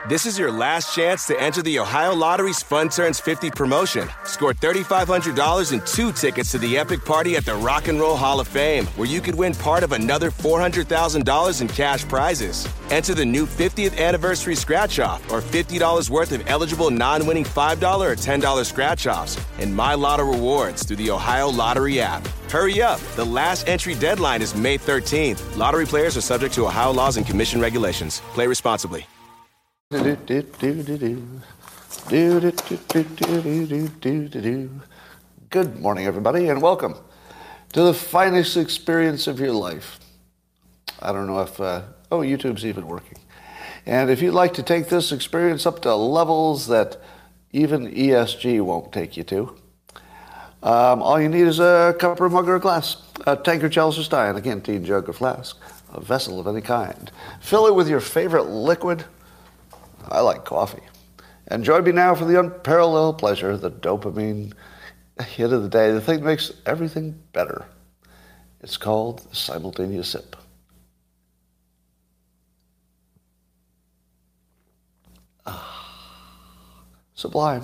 This is your last chance to enter the Ohio Lottery's Fun Turns 50 promotion. Score $3,500 and 2 tickets to the epic party at the Rock and Roll Hall of Fame, where you could win part of another $400,000 in cash prizes. Enter the new 50th anniversary scratch-off or $50 worth of eligible non-winning $5 or $10 scratch-offs and My Lotto rewards through the Ohio Lottery app. Hurry up. The last entry deadline is May 13th. Lottery players are subject to Ohio laws and commission regulations. Play responsibly. Good morning, everybody, and welcome to the finest experience of your life. I don't know if, YouTube's even working. And if you'd like to take this experience up to levels that even ESG won't take you to, all you need is a cup or mug or a glass, a tankard, chalice or stein, a canteen, jug or flask, a vessel of any kind. Fill it with your favorite liquid. I like coffee. And join me now for the unparalleled pleasure, the dopamine hit of the day, the thing that makes everything better. It's called the simultaneous sip. Sublime.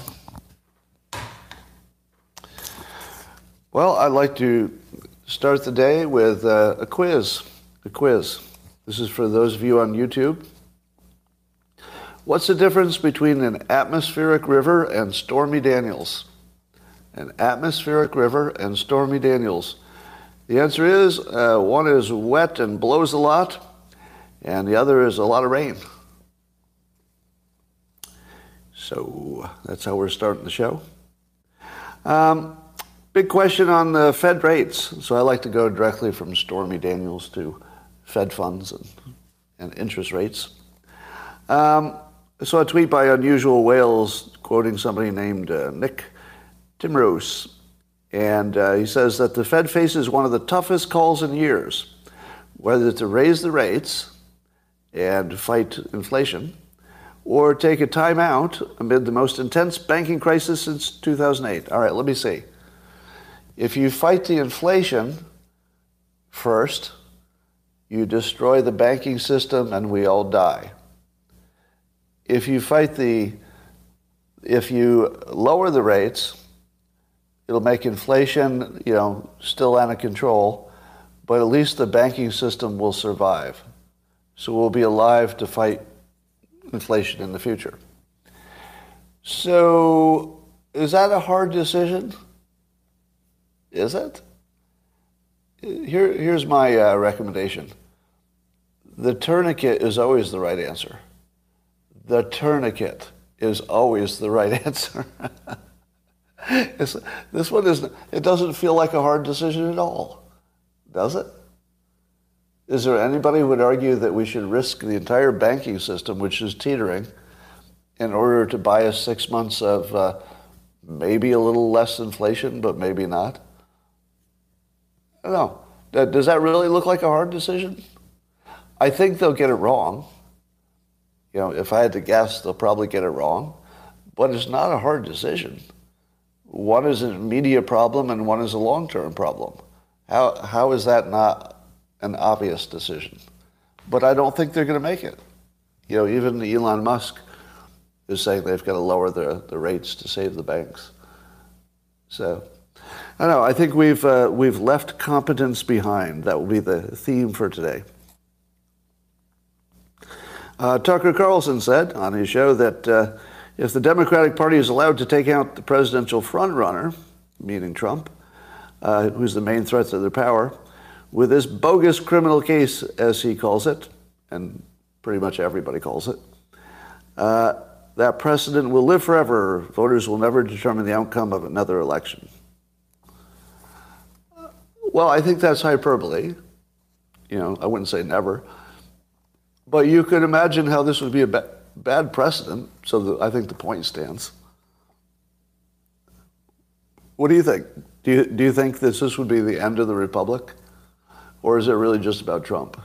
Well, I'd like to start the day with a quiz. This is for those of you on YouTube. What's the difference between an atmospheric river and Stormy Daniels? An atmospheric river and Stormy Daniels. The answer is one is wet and blows a lot, and the other is a lot of rain. So that's how we're starting the show. Big question on the Fed rates. So I like to go directly from Stormy Daniels to Fed funds and interest rates. I saw a tweet by Unusual Whales quoting somebody named Nick Timrose. And he says that the Fed faces one of the toughest calls in years, whether to raise the rates and fight inflation or take a time out amid the most intense banking crisis since 2008. All right, let me see. If you fight the inflation first, you destroy the banking system and we all die. If you lower the rates, it'll make inflation, still out of control, but at least the banking system will survive. So we'll be alive to fight inflation in the future. So is that a hard decision? Is it? Here's my recommendation. The tourniquet is always the right answer. The tourniquet is always the right answer. This one isn't. It doesn't feel like a hard decision at all, does it? Is there anybody who would argue that we should risk the entire banking system, which is teetering, in order to buy us 6 months of maybe a little less inflation, but maybe not? I don't know. Does that really look like a hard decision? I think they'll get it wrong. If I had to guess, they'll probably get it wrong. But it's not a hard decision. One is an immediate problem and one is a long-term problem. How is that not an obvious decision? But I don't think they're going to make it. Even Elon Musk is saying they've got to lower the rates to save the banks. So, I don't know. I think we've left competence behind. That will be the theme for today. Tucker Carlson said on his show that if the Democratic Party is allowed to take out the presidential frontrunner, meaning Trump, who's the main threat to their power, with this bogus criminal case, as he calls it, and pretty much everybody calls it, that precedent will live forever. Voters will never determine the outcome of another election. Well, I think that's hyperbole. I wouldn't say never. But you could imagine how this would be a bad precedent, so I think the point stands. What do you think? Do you think this would be the end of the republic? Or is it really just about Trump?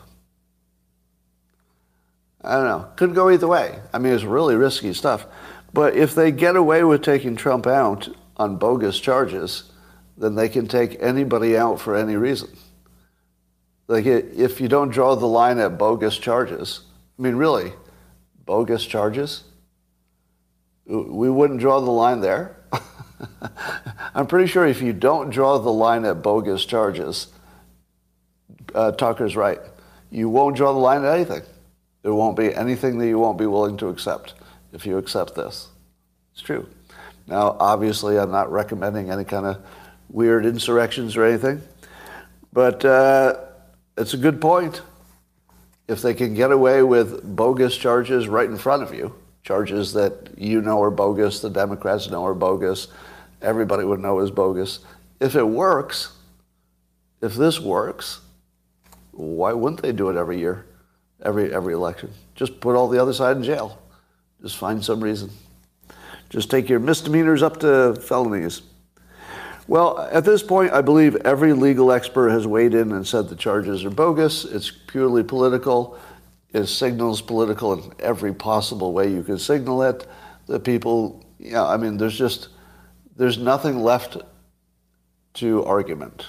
I don't know. Could go either way. I mean, it's really risky stuff. But if they get away with taking Trump out on bogus charges, then they can take anybody out for any reason. Like, if you don't draw the line at bogus charges, I mean, really, bogus charges, we wouldn't draw the line there. I'm pretty sure if you don't draw the line at bogus charges, Tucker's right. You won't draw the line at anything. There won't be anything that you won't be willing to accept if you accept this. It's true. Now, obviously, I'm not recommending any kind of weird insurrections or anything, but it's a good point. If they can get away with bogus charges right in front of you, charges that you know are bogus, the Democrats know are bogus, everybody would know is bogus. If it works, if this works, why wouldn't they do it every year, every election? Just put all the other side in jail. Just find some reason. Just take your misdemeanors up to felonies. Well, at this point, I believe every legal expert has weighed in and said the charges are bogus. It's purely political. It signals political in every possible way you can signal it. The people, I mean, there's nothing left to argument.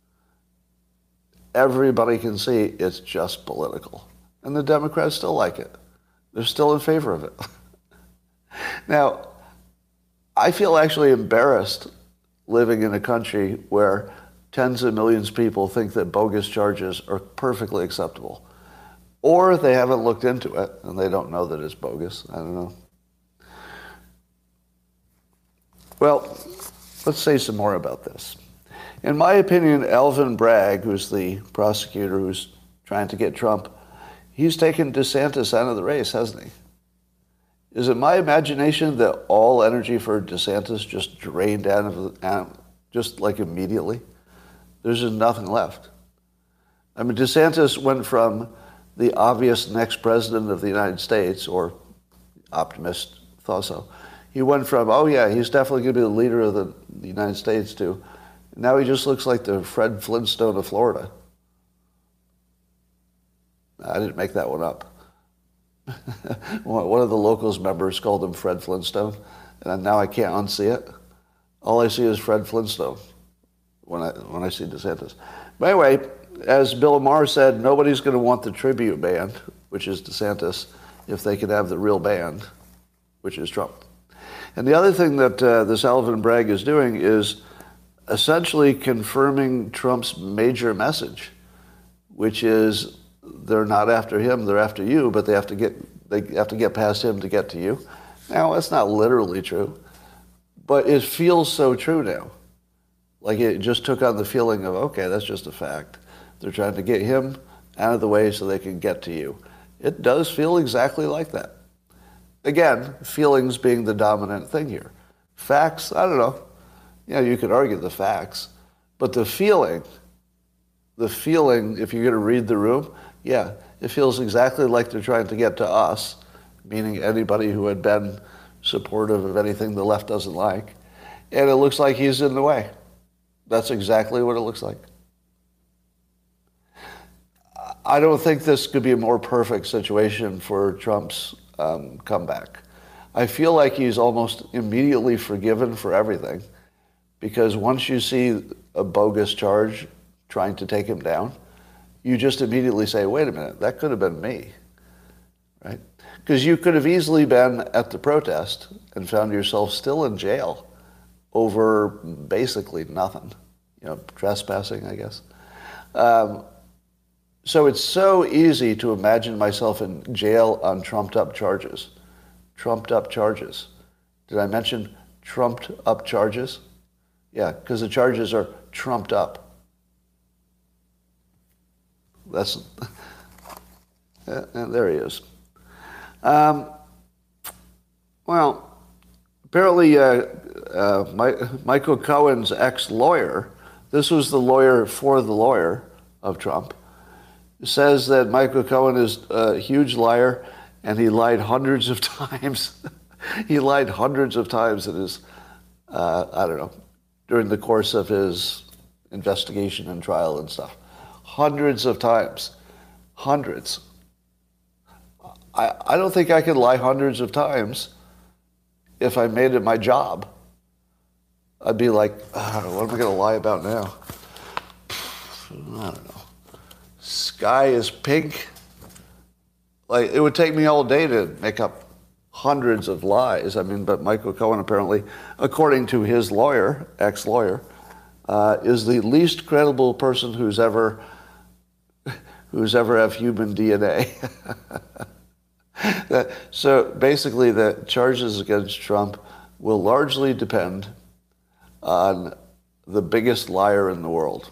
Everybody can see it's just political. And the Democrats still like it. They're still in favor of it. Now, I feel actually embarrassed living in a country where tens of millions of people think that bogus charges are perfectly acceptable. Or they haven't looked into it and they don't know that it's bogus. I don't know. Well, let's say some more about this. In my opinion, Alvin Bragg, who's the prosecutor who's trying to get Trump, he's taken DeSantis out of the race, hasn't he? Is it my imagination that all energy for DeSantis just drained out just like immediately? There's just nothing left. I mean, DeSantis went from the obvious next president of the United States, or optimist thought so. He went from, oh yeah, he's definitely going to be the leader of the United States, to now he just looks like the Fred Flintstone of Florida. I didn't make that one up. One of the locals members called him Fred Flintstone, and now I can't unsee it. All I see is Fred Flintstone when I see DeSantis. But anyway, as Bill Maher said, nobody's going to want the tribute band, which is DeSantis, if they could have the real band, which is Trump. And the other thing that this Alvin Bragg is doing is essentially confirming Trump's major message, which is they're not after him, they're after you, but they have to get past him to get to you. Now, that's not literally true, but it feels so true now. Like it just took on the feeling of, okay, that's just a fact. They're trying to get him out of the way so they can get to you. It does feel exactly like that. Again, feelings being the dominant thing here. Facts, I don't know. You could argue the facts, but the feeling, if you're going to read the room, yeah, it feels exactly like they're trying to get to us, meaning anybody who had been supportive of anything the left doesn't like. And it looks like he's in the way. That's exactly what it looks like. I don't think this could be a more perfect situation for Trump's comeback. I feel like he's almost immediately forgiven for everything, because once you see a bogus charge trying to take him down, you just immediately say, wait a minute, that could have been me, right? Because you could have easily been at the protest and found yourself still in jail over basically nothing, trespassing, I guess. So it's so easy to imagine myself in jail on trumped-up charges. Trumped-up charges. Did I mention trumped-up charges? Yeah, because the charges are trumped up. That's, there he is. Well, apparently Michael Cohen's ex-lawyer, this was the lawyer for the lawyer of Trump, says that Michael Cohen is a huge liar and he lied hundreds of times. He lied hundreds of times in his, during the course of his investigation and trial and stuff. Hundreds of times. Hundreds. I don't think I could lie hundreds of times if I made it my job. I'd be like, what am I going to lie about now? I don't know. Sky is pink. Like, it would take me all day to make up hundreds of lies. I mean, but Michael Cohen apparently, according to his lawyer, ex-lawyer, is the least credible person who's ever have human DNA. So basically, the charges against Trump will largely depend on the biggest liar in the world,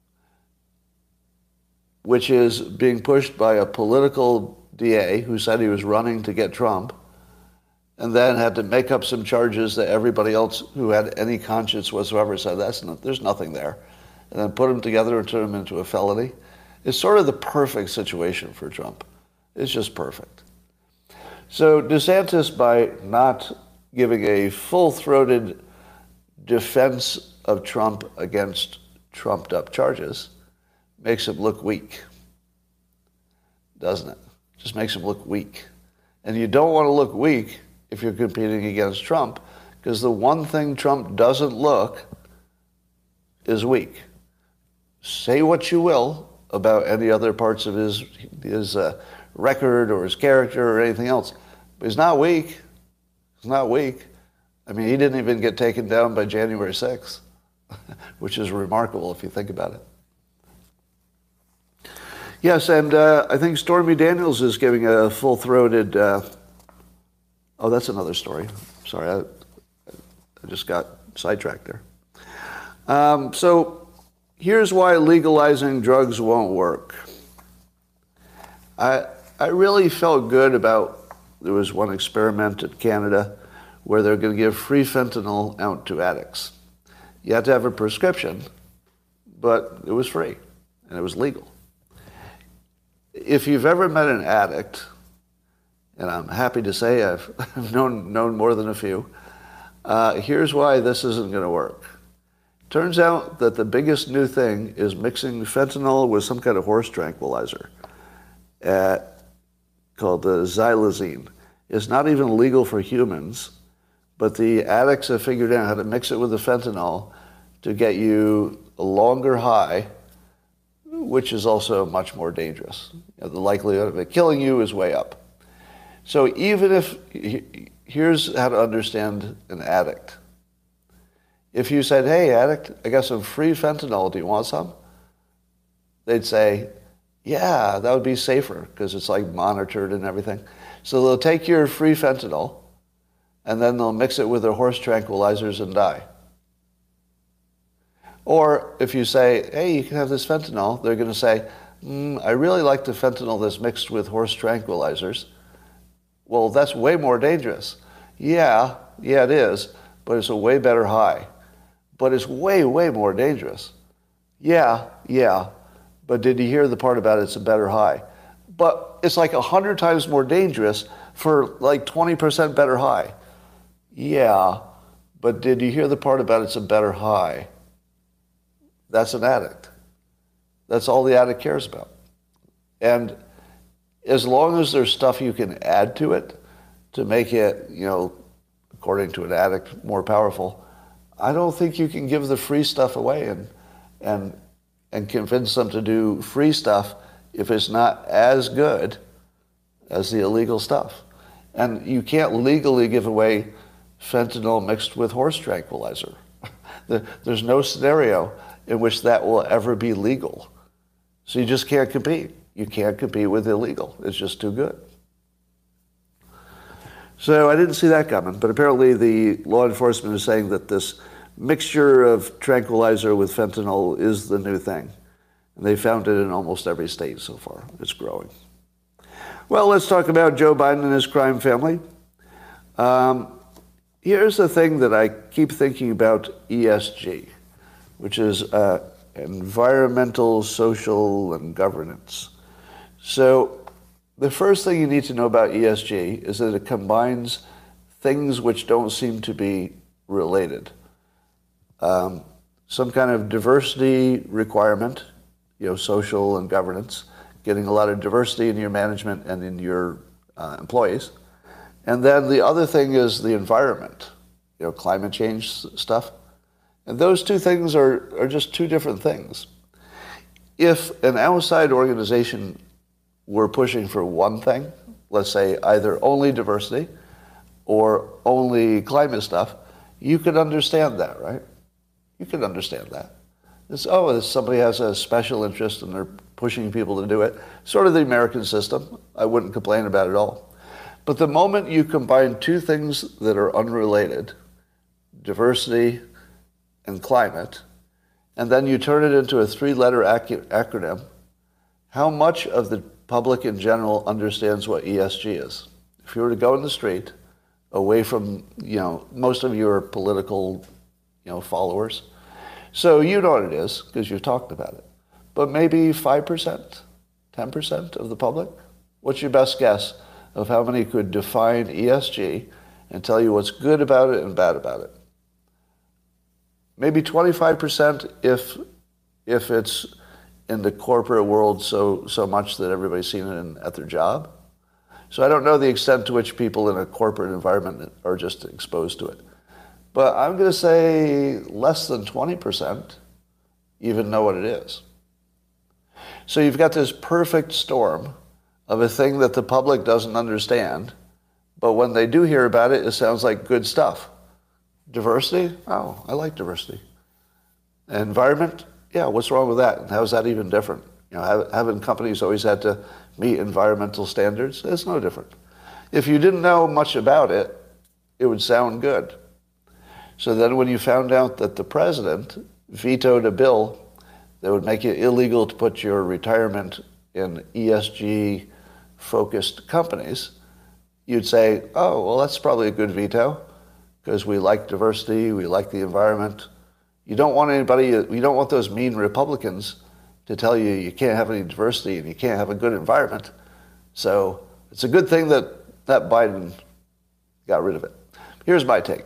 which is being pushed by a political DA who said he was running to get Trump, and then had to make up some charges that everybody else who had any conscience whatsoever said, there's nothing there, and then put them together and turn them into a felony. It's sort of the perfect situation for Trump. It's just perfect. So DeSantis, by not giving a full-throated defense of Trump against trumped-up charges, makes him look weak, doesn't it? Just makes him look weak. And you don't want to look weak if you're competing against Trump, because the one thing Trump doesn't look is weak. Say what you will about any other parts of his record or his character or anything else, but he's not weak. He's not weak. I mean, he didn't even get taken down by January 6th, which is remarkable if you think about it. Yes, and I think Stormy Daniels is giving a full-throated... oh, that's another story. Sorry, I just got sidetracked there. So here's why legalizing drugs won't work. I really felt good about... There was one experiment in Canada where they're going to give free fentanyl out to addicts. You had to have a prescription, but it was free, and it was legal. If you've ever met an addict, and I'm happy to say I've known more than a few, here's why this isn't going to work. Turns out that the biggest new thing is mixing fentanyl with some kind of horse tranquilizer called the xylazine. It's not even legal for humans, but the addicts have figured out how to mix it with the fentanyl to get you a longer high, which is also much more dangerous. The likelihood of it killing you is way up. So even if, here's how to understand an addict. If you said, hey, addict, I got some free fentanyl, do you want some? They'd say, yeah, that would be safer because it's like monitored and everything. So they'll take your free fentanyl and then they'll mix it with their horse tranquilizers and die. Or if you say, hey, you can have this fentanyl, they're going to say, I really like the fentanyl that's mixed with horse tranquilizers. Well, that's way more dangerous. Yeah, it is, but it's a way better high. But it's way, way more dangerous. Yeah, but did you hear the part about it's a better high? But it's like 100 times more dangerous for like 20% better high. Yeah, but did you hear the part about it's a better high? That's an addict. That's all the addict cares about. And as long as there's stuff you can add to it to make it, according to an addict, more powerful, I don't think you can give the free stuff away and convince them to do free stuff if it's not as good as the illegal stuff. And you can't legally give away fentanyl mixed with horse tranquilizer. There's no scenario in which that will ever be legal. So you just can't compete. You can't compete with illegal. It's just too good. So I didn't see that coming, but apparently the law enforcement is saying that this mixture of tranquilizer with fentanyl is the new thing. And they found it in almost every state so far. It's growing. Well, let's talk about Joe Biden and his crime family. Here's the thing that I keep thinking about ESG, which is environmental, social, and governance. So the first thing you need to know about ESG is that it combines things which don't seem to be related. Some kind of diversity requirement, social and governance, getting a lot of diversity in your management and in your employees. And then the other thing is the environment, climate change stuff. And those two things are just two different things. If an outside organization were pushing for one thing, let's say, either only diversity or only climate stuff, you could understand that, right? You could understand that. Somebody has a special interest and they're pushing people to do it. Sort of the American system. I wouldn't complain about it at all. But the moment you combine two things that are unrelated, diversity and climate, and then you turn it into a three-letter acronym, how much of the public in general understands what ESG is? If you were to go in the street, away from, most of your political, followers, so you know what it is because you've talked about it, but maybe 5%, 10% of the public? What's your best guess of how many could define ESG and tell you what's good about it and bad about it? Maybe 25% if it's in the corporate world so much that everybody's seen it at their job. So I don't know the extent to which people in a corporate environment are just exposed to it. But I'm going to say less than 20% even know what it is. So you've got this perfect storm of a thing that the public doesn't understand, but when they do hear about it, it sounds like good stuff. Diversity? Oh, I like diversity. Environment? Yeah, what's wrong with that? And how is that even different? Haven't companies always had to meet environmental standards? It's no different. If you didn't know much about it, it would sound good. So then when you found out that the president vetoed a bill that would make it illegal to put your retirement in ESG-focused companies, you'd say, oh, well, that's probably a good veto because we like diversity, we like the environment. You don't want those mean Republicans to tell you you can't have any diversity and you can't have a good environment. So it's a good thing that Biden got rid of it. Here's my take.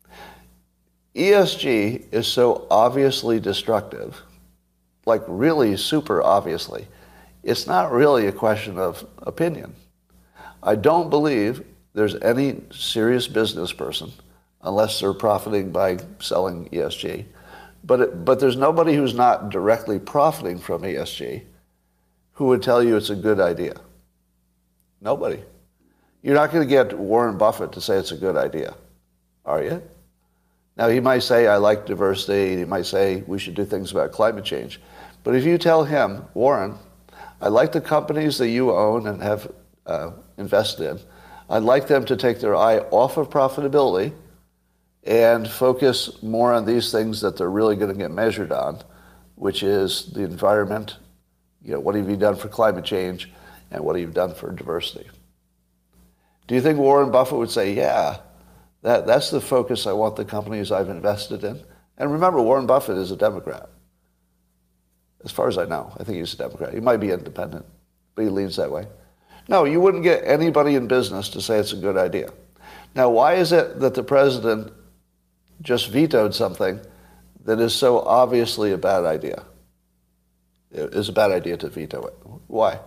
ESG is so obviously destructive, like really super obviously. It's not really a question of opinion. I don't believe there's any serious business person, unless they're profiting by selling ESG, but there's nobody who's not directly profiting from ESG who would tell you it's a good idea. Nobody. You're not going to get Warren Buffett to say it's a good idea, are you? Now, he might say, I like diversity, he might say we should do things about climate change. But if you tell him, Warren, I like the companies that you own and have invested in, I'd like them to take their eye off of profitability and focus more on these things that they're really going to get measured on, which is the environment, what have you done for climate change, and what have you done for diversity. Do you think Warren Buffett would say, yeah, that's the focus I want the companies I've invested in? And remember, Warren Buffett is a Democrat. As far as I know, I think he's a Democrat. He might be independent, but he leans that way. No, you wouldn't get anybody in business to say it's a good idea. Now, why is it that the president just vetoed something that is so obviously a bad idea? It is a bad idea to veto it. Why?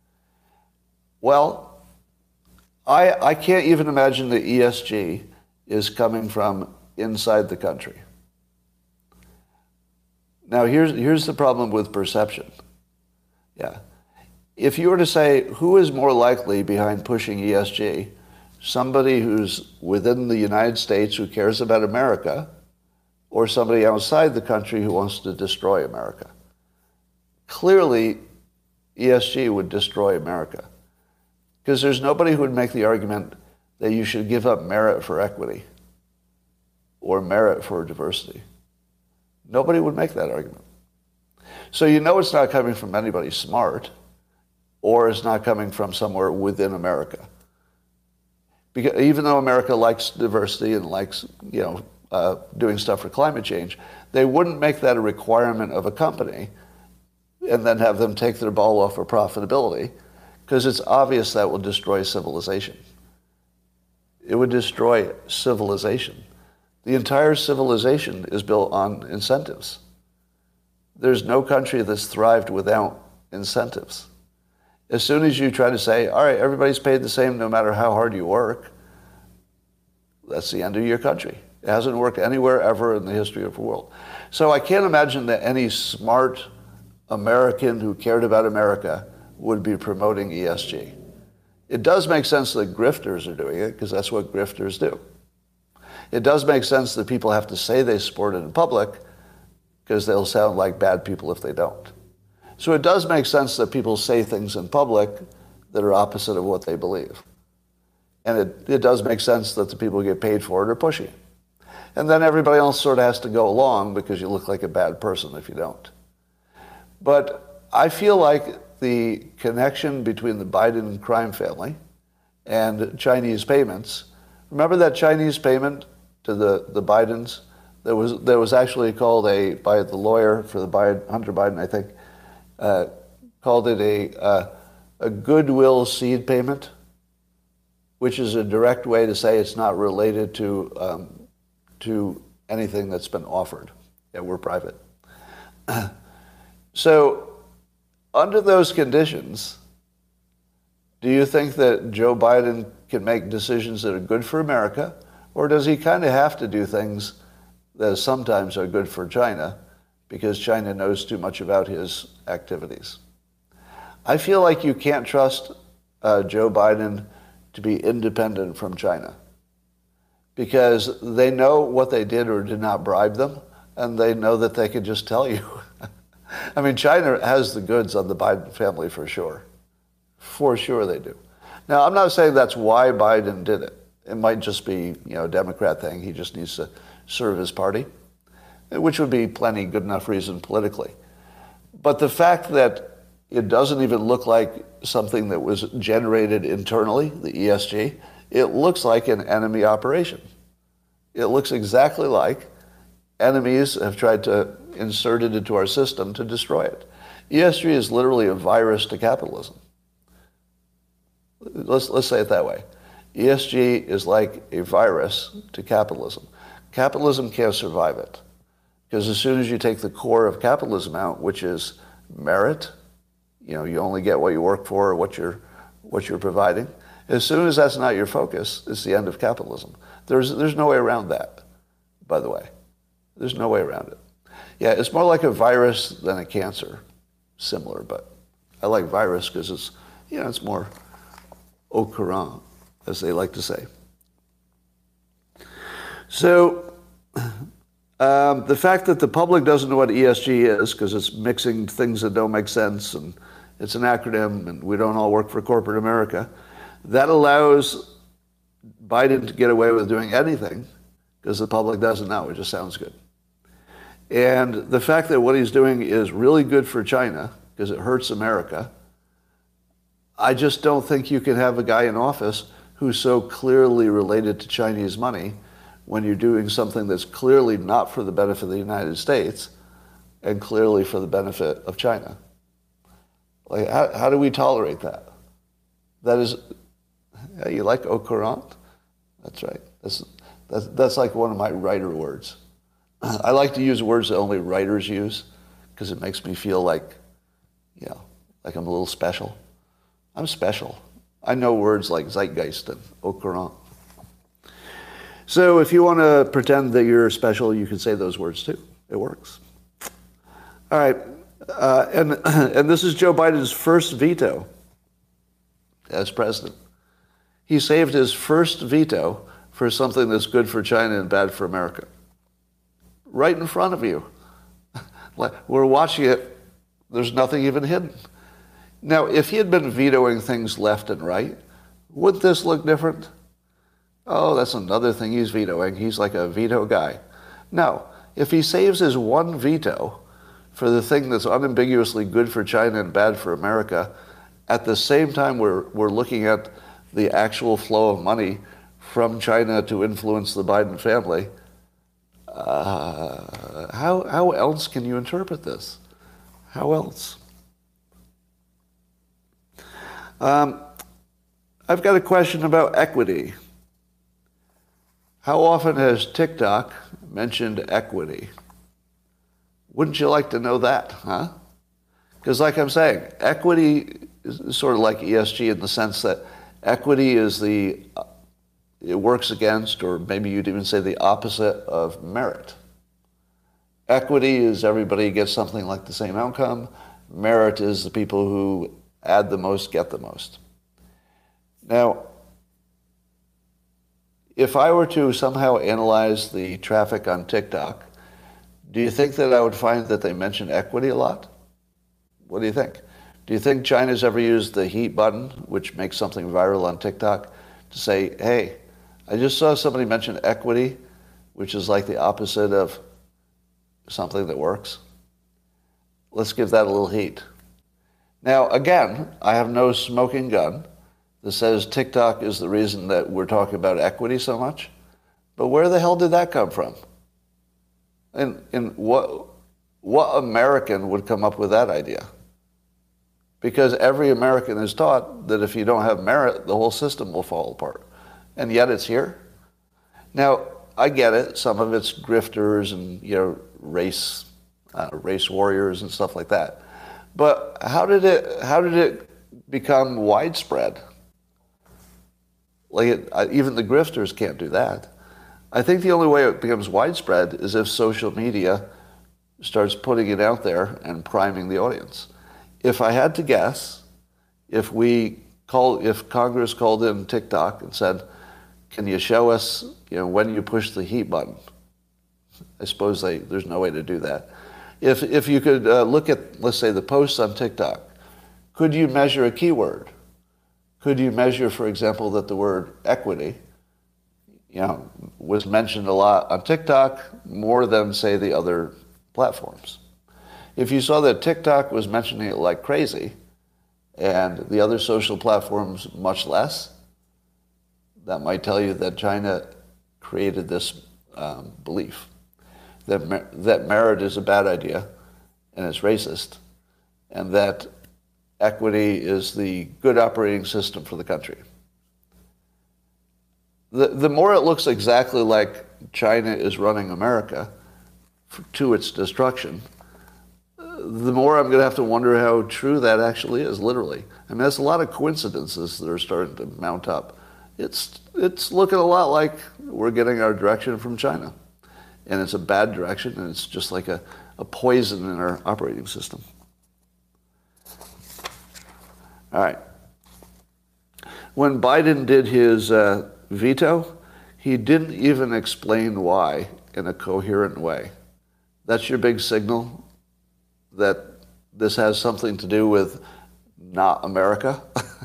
Well, I can't even imagine that ESG is coming from inside the country. Now, here's the problem with perception. Yeah. If you were to say, who is more likely behind pushing ESG, somebody who's within the United States who cares about America, or somebody outside the country who wants to destroy America? Clearly, ESG would destroy America. Because there's nobody who would make the argument that you should give up merit for equity or merit for diversity. Nobody would make that argument. So you know it's not coming from anybody smart, or it's not coming from somewhere within America. Because even though America likes diversity and likes, doing stuff for climate change, they wouldn't make that a requirement of a company and then have them take their ball off for profitability, because it's obvious that will destroy civilization. It would destroy civilization. The entire civilization is built on incentives. There's no country that's thrived without incentives. As soon as you try to say, all right, everybody's paid the same no matter how hard you work, that's the end of your country. It hasn't worked anywhere ever in the history of the world. So I can't imagine that any smart American who cared about America would be promoting ESG. It does make sense that grifters are doing it because that's what grifters do. It does make sense that people have to say they support it in public because they'll sound like bad people if they don't. So it does make sense that people say things in public that are opposite of what they believe. And it does make sense that the people who get paid for it are pushing it. And then everybody else sort of has to go along because you look like a bad person if you don't. But I feel like the connection between the Biden crime family and Chinese payments, remember that Chinese payment to the Bidens that was actually called by the lawyer for the Hunter Biden, I think, called it a goodwill seed payment, which is a direct way to say it's not related to anything that's been offered. Yeah, we're private. So under those conditions, do you think that Joe Biden can make decisions that are good for America, or does he kind of have to do things that sometimes are good for China because China knows too much about his activities? I feel like you can't trust Joe Biden to be independent from China because they know what they did or did not bribe them, and they know that they can just tell you. I mean, China has the goods on the Biden family for sure. For sure they do. Now, I'm not saying that's why Biden did it. It might just be, a Democrat thing. He just needs to serve his party, which would be plenty good enough reason politically. But the fact that it doesn't even look like something that was generated internally, the ESG, it looks like an enemy operation. It looks exactly like enemies have tried to insert it into our system to destroy it. ESG is literally a virus to capitalism. Let's say it that way. ESG is like a virus to capitalism. Capitalism can't survive it. Because as soon as you take the core of capitalism out, which is merit, you only get what you work for or what you're providing. As soon as that's not your focus, it's the end of capitalism. There's no way around that, by the way. There's no way around it. Yeah, it's more like a virus than a cancer. Similar, but I like virus because it's more au courant, as they like to say. So the fact that the public doesn't know what ESG is because it's mixing things that don't make sense and it's an acronym and we don't all work for corporate America, that allows Biden to get away with doing anything because the public doesn't know. It just sounds good. And the fact that what he's doing is really good for China because it hurts America, I just don't think you can have a guy in office who's so clearly related to Chinese money when you're doing something that's clearly not for the benefit of the United States and clearly for the benefit of China. Like, how do we tolerate that? That is, yeah, you like au courant? That's right. That's like one of my writer words. I like to use words that only writers use because it makes me feel like, like I'm a little special. I'm special. I know words like zeitgeist and au courant. So if you want to pretend that you're special, you can say those words too. It works. All right. And this is Joe Biden's first veto as president. He saved his first veto for something that's good for China and bad for America. Right in front of you. We're watching it. There's nothing even hidden. Now, if he had been vetoing things left and right, would this look different? Oh, that's another thing he's vetoing. He's like a veto guy. No. If he saves his one veto for the thing that's unambiguously good for China and bad for America, at the same time we're looking at the actual flow of money from China to influence the Biden family, how else can you interpret this? How else? I've got a question about equity. How often has TikTok mentioned equity? Wouldn't you like to know that, huh? Because like I'm saying, equity is sort of like ESG in the sense that equity is it works against, or maybe you'd even say the opposite of merit. Equity is everybody gets something like the same outcome. Merit is the people who add the most get the most. Now, if I were to somehow analyze the traffic on TikTok, do you think that I would find that they mention equity a lot? What do you think? Do you think China's ever used the heat button, which makes something viral on TikTok, to say, hey, I just saw somebody mention equity, which is like the opposite of something that works. Let's give that a little heat. Now, again, I have no smoking gun that says TikTok is the reason that we're talking about equity so much. But where the hell did that come from? And what American would come up with that idea? Because every American is taught that if you don't have merit, the whole system will fall apart. And yet it's here. Now, I get it. Some of it's grifters and, race warriors and stuff like that. But how did it become widespread? Even the grifters can't do that. I think the only way it becomes widespread is if social media starts putting it out there and priming the audience. If I had to guess, if Congress called in TikTok and said, can you show us, when you push the heat button? I suppose there's no way to do that. If you could look at, let's say, the posts on TikTok, could you measure a keyword? Could you measure, for example, that the word equity, was mentioned a lot on TikTok more than, say, the other platforms? If you saw that TikTok was mentioning it like crazy and the other social platforms much less, that might tell you that China created this belief that merit is a bad idea and it's racist, and that equity is the good operating system for the country. The more it looks exactly like China is running America to its destruction, the more I'm going to have to wonder how true that actually is, literally. I mean, there's a lot of coincidences that are starting to mount up. It's looking a lot like we're getting our direction from China. And it's a bad direction, and it's just like a poison in our operating system. All right. When Biden did his veto, he didn't even explain why in a coherent way. That's your big signal that this has something to do with not America.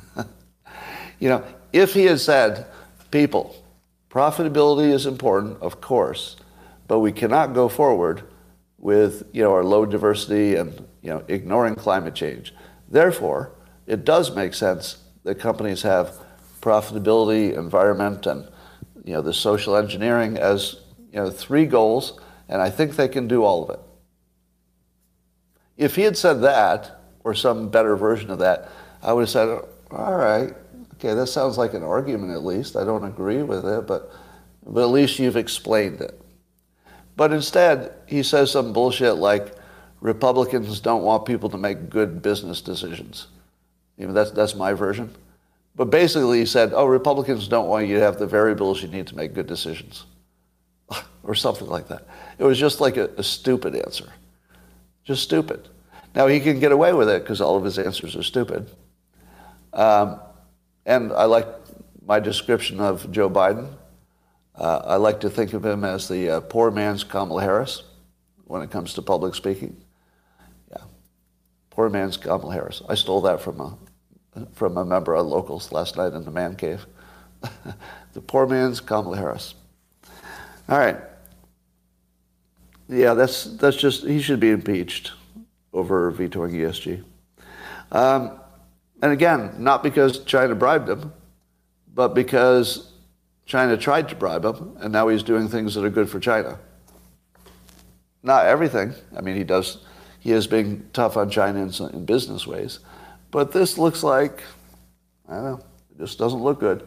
If he had said, people, profitability is important, of course, but we cannot go forward with, our low diversity and, ignoring climate change. Therefore, it does make sense that companies have profitability, environment, and, the social engineering as, 3 goals, and I think they can do all of it. If he had said that, or some better version of that, I would have said, all right, okay, that sounds like an argument at least. I don't agree with it, but at least you've explained it. But instead, he says some bullshit like Republicans don't want people to make good business decisions. That's my version. But basically he said, Republicans don't want you to have the variables you need to make good decisions. Or something like that. It was just like a stupid answer. Just stupid. Now, he can get away with it because all of his answers are stupid. And I like my description of Joe Biden. I like to think of him as the poor man's Kamala Harris when it comes to public speaking. Yeah, poor man's Kamala Harris. I stole that from a member of Locals last night in the man cave. The poor man's Kamala Harris. All right. Yeah, that's just, he should be impeached over vetoing ESG. And again, not because China bribed him, but because China tried to bribe him, and now he's doing things that are good for China. Not everything. I mean, he is being tough on China in business ways. But this looks like, I don't know, it just doesn't look good.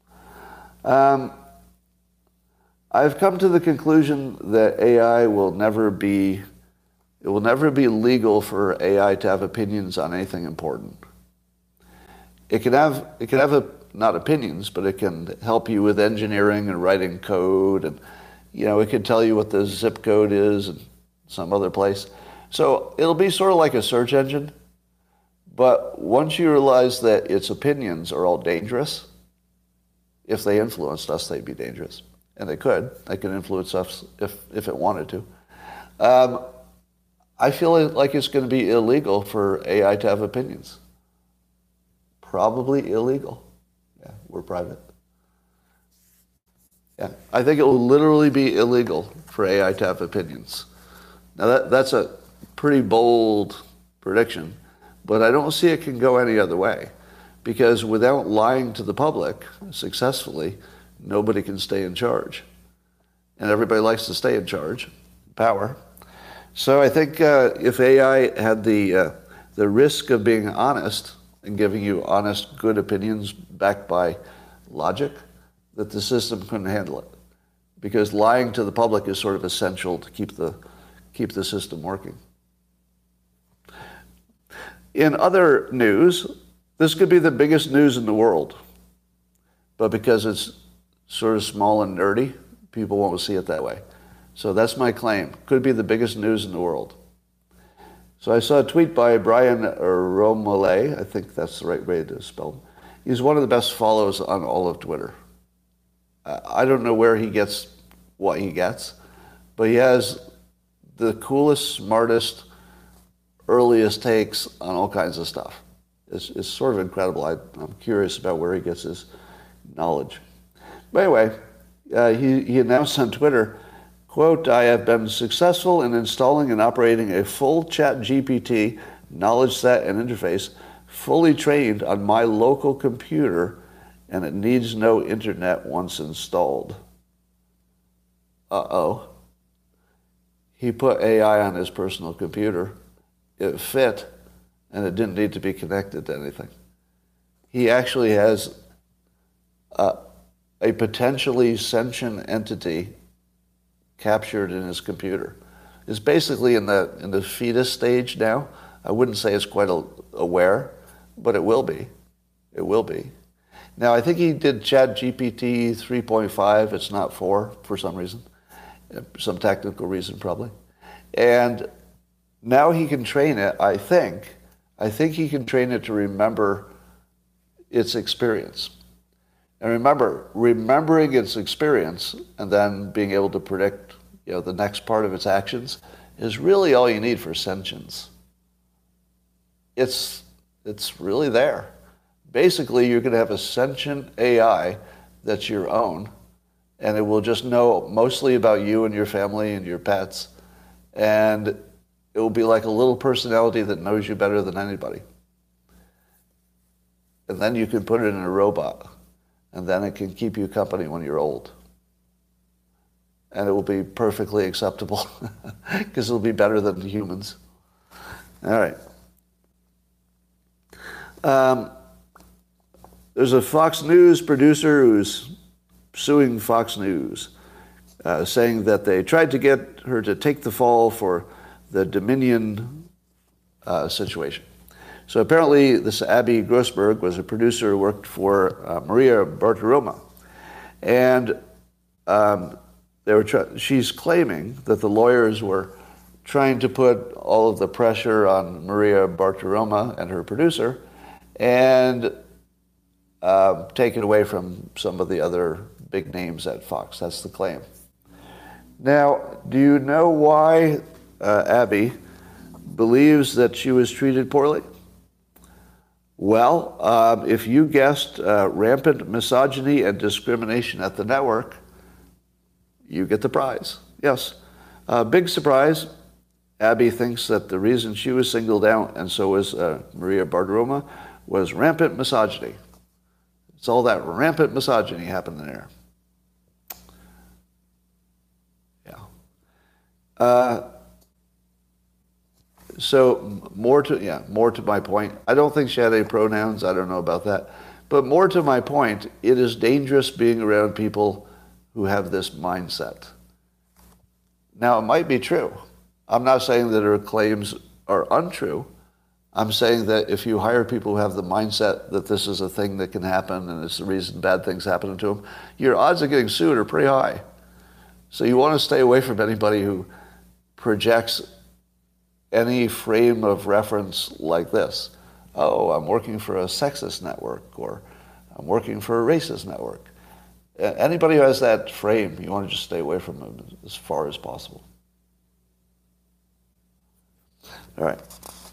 I've come to the conclusion that it will never be legal for AI to have opinions on anything important. It can have not opinions, but it can help you with engineering and writing code, and it can tell you what the zip code is in some other place. So it'll be sort of like a search engine, but once you realize that its opinions are all dangerous, If they influenced us, they'd be dangerous. And they could. They could influence us if it wanted to. I feel like it's going to be illegal for AI to have opinions. Probably illegal. Yeah, we're private. Yeah, I think it will literally be illegal for AI to have opinions. Now that's a pretty bold prediction, but I don't see it can go any other way, because without lying to the public successfully, nobody can stay in charge. And everybody likes to stay in charge, power. So I think if AI had the risk of being honest and giving you honest, good opinions backed by logic, that the system couldn't handle it. Because lying to the public is sort of essential to keep the system working. In other news, this could be the biggest news in the world. But because it's sort of small and nerdy, people won't see it that way. So that's my claim. Could be the biggest news in the world. So I saw a tweet by Brian Romale. I think that's the right way to spell him. He's one of the best follows on all of Twitter. I don't know where he gets what he gets, but he has the coolest, smartest, earliest takes on all kinds of stuff. It's sort of incredible. I'm curious about where he gets his knowledge. But anyway, he announced on Twitter, quote, "I have been successful in installing and operating a full ChatGPT knowledge set and interface fully trained on my local computer, and it needs no internet once installed." Uh-oh. He put AI on his personal computer. It fit, and it didn't need to be connected to anything. He actually has a potentially sentient entity captured in his computer. It's basically in the fetus stage now. I wouldn't say it's quite aware, but it will be. It will be. Now, I think he did ChatGPT 3.5. It's not 4 for some reason, some technical reason probably. And now he can train it, I think he can train it to remember its experience. And remember, remembering its experience and then being able to predict, the next part of its actions is really all you need for sentience. It's really there. Basically, you're going to have a sentient AI that's your own, and it will just know mostly about you and your family and your pets, and it will be like a little personality that knows you better than anybody. And then you can put it in a robot, and then it can keep you company when you're old. And it will be perfectly acceptable because it'll be better than humans. All right. There's a Fox News producer who's suing Fox News, saying that they tried to get her to take the fall for the Dominion situation. So apparently this Abby Grossberg was a producer who worked for Maria Bartiromo. And she's claiming that the lawyers were trying to put all of the pressure on Maria Bartiromo and her producer and take it away from some of the other big names at Fox. That's the claim. Now, do you know why Abby believes that she was treated poorly? Well, if you guessed rampant misogyny and discrimination at the network, you get the prize. Yes. Big surprise. Abby thinks that the reason she was singled out, and so was Maria Bartiromo, was rampant misogyny. It's all that rampant misogyny happening there. Yeah. So more to my point. I don't think she had any pronouns. I don't know about that. But more to my point, it is dangerous being around people who have this mindset. Now, it might be true. I'm not saying that her claims are untrue. I'm saying that if you hire people who have the mindset that this is a thing that can happen and it's the reason bad things happen to them, your odds of getting sued are pretty high. So you want to stay away from anybody who projects any frame of reference like this. Oh, I'm working for a sexist network, or I'm working for a racist network. Anybody who has that frame, you want to just stay away from them as far as possible. All right.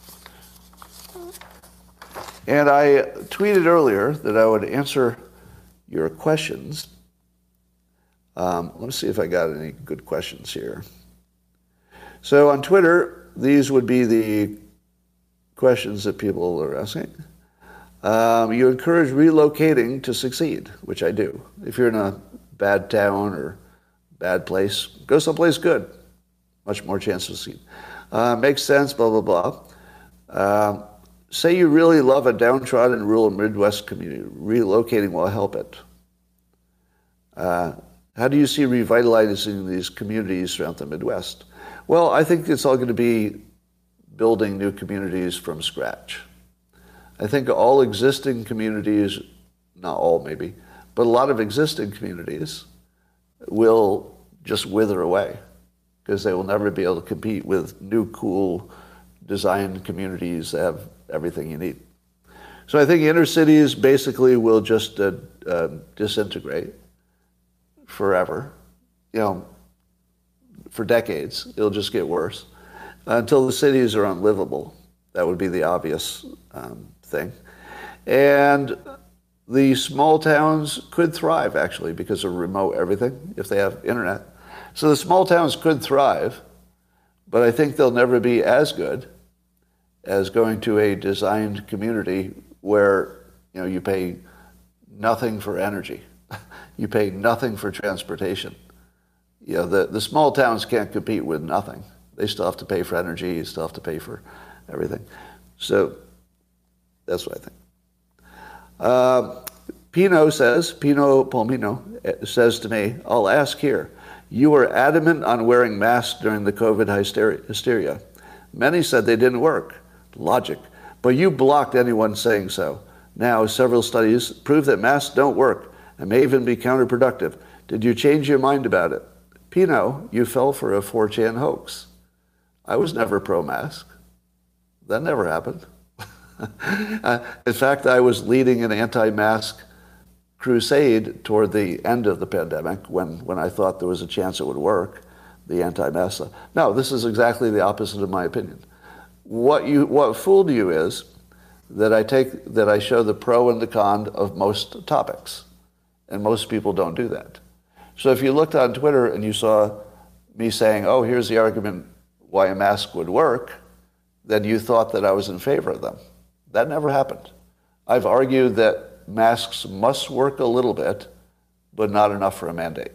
And I tweeted earlier that I would answer your questions. Let me see if I got any good questions here. So on Twitter, these would be the questions that people are asking. You encourage relocating to succeed, which I do. If you're in a bad town or bad place, go someplace good. Much more chance to succeed. Makes sense, blah, blah, blah. Say you really love a downtrodden rural Midwest community. Relocating will help it. How do you see revitalizing these communities throughout the Midwest? Well, I think it's all going to be building new communities from scratch. I think all existing communities, not all maybe, but a lot of existing communities will just wither away because they will never be able to compete with new, cool, designed communities that have everything you need. So I think inner cities basically will just disintegrate forever, for decades. It'll just get worse until the cities are unlivable. That would be the obvious thing. And the small towns could thrive, actually, because of remote everything, if they have internet. So the small towns could thrive, but I think they'll never be as good as going to a designed community where, you pay nothing for energy. You pay nothing for transportation. The small towns can't compete with nothing. They still have to pay for energy, you still have to pay for everything. So that's what I think. Pino Palmino says to me, I'll ask here, you were adamant on wearing masks during the COVID hysteria. Many said they didn't work. Logic. But you blocked anyone saying so. Now, several studies prove that masks don't work and may even be counterproductive. Did you change your mind about it? Pino, you fell for a 4chan hoax. I was never pro-mask. That never happened. In fact, I was leading an anti-mask crusade toward the end of the pandemic when I thought there was a chance it would work, the anti-mask stuff. No, this is exactly the opposite of my opinion. What fooled you is that I show the pro and the con of most topics, and most people don't do that. So if you looked on Twitter and you saw me saying, oh, here's the argument why a mask would work, then you thought that I was in favor of them. That never happened. I've argued that masks must work a little bit, but not enough for a mandate.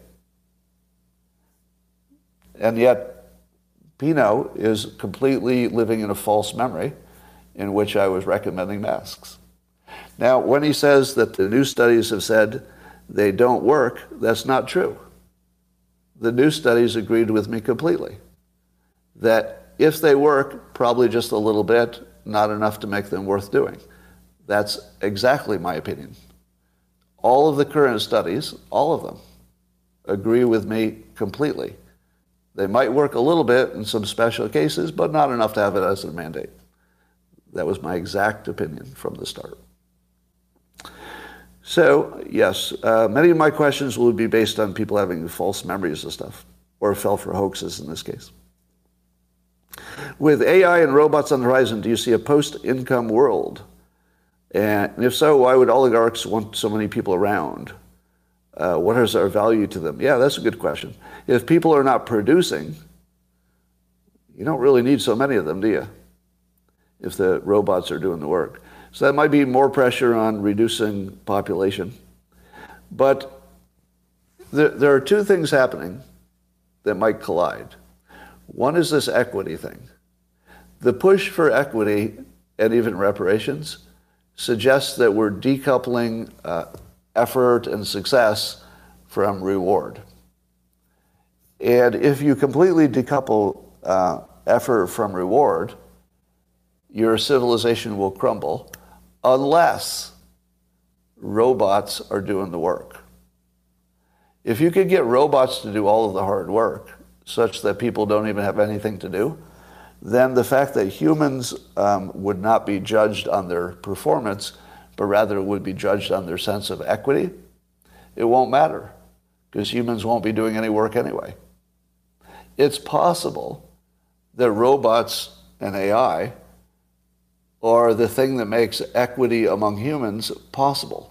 And yet, Pino is completely living in a false memory in which I was recommending masks. Now, when he says that the new studies have said they don't work, that's not true. The new studies agreed with me completely that if they work, probably just a little bit, not enough to make them worth doing. That's exactly my opinion. All of the current studies, all of them, agree with me completely. They might work a little bit in some special cases, but not enough to have it as a mandate. That was my exact opinion from the start. So, yes, many of my questions will be based on people having false memories of stuff, or fell for hoaxes in this case. With AI and robots on the horizon, do you see a post-income world? And if so, why would oligarchs want so many people around? What is our value to them? Yeah, that's a good question. If people are not producing, you don't really need so many of them, do you? If the robots are doing the work. So that might be more pressure on reducing population. But there are two things happening that might collide. One is this equity thing. The push for equity and even reparations suggests that we're decoupling effort and success from reward. And if you completely decouple effort from reward, your civilization will crumble unless robots are doing the work. If you could get robots to do all of the hard work, such that people don't even have anything to do, then the fact that humans would not be judged on their performance, but rather would be judged on their sense of equity, it won't matter. because humans won't be doing any work anyway. It's possible that robots and AI are the thing that makes equity among humans possible.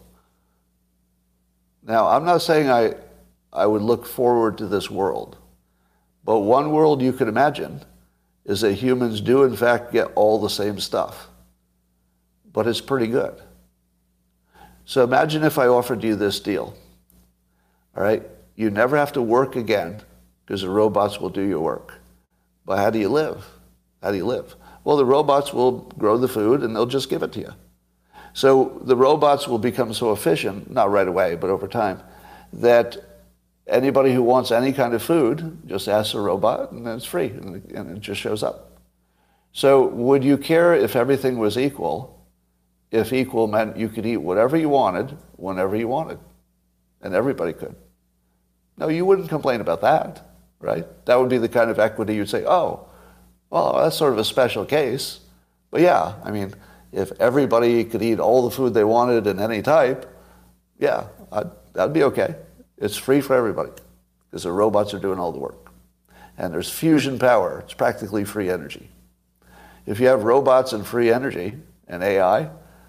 Now, I'm not saying I would look forward to this world, but one world you could imagine is that humans do in fact get all the same stuff, but it's pretty good. So imagine if I offered you this deal. All right, you never have to work again because the robots will do your work. But how do you live? How do you live? Well, the robots will grow the food and they'll just give it to you. So the robots will become so efficient, not right away, but over time, that anybody who wants any kind of food just asks a robot and then it's free and it just shows up. So would you care if everything was equal, if equal meant you could eat whatever you wanted, whenever you wanted, and everybody could? No, you wouldn't complain about that, right? That would be the kind of equity you'd say, oh, well, that's sort of a special case. But yeah, I mean, if everybody could eat all the food they wanted in any type, yeah, that'd be okay. It's free for everybody because the robots are doing all the work. And there's fusion power. It's practically free energy. If you have robots and free energy and AI,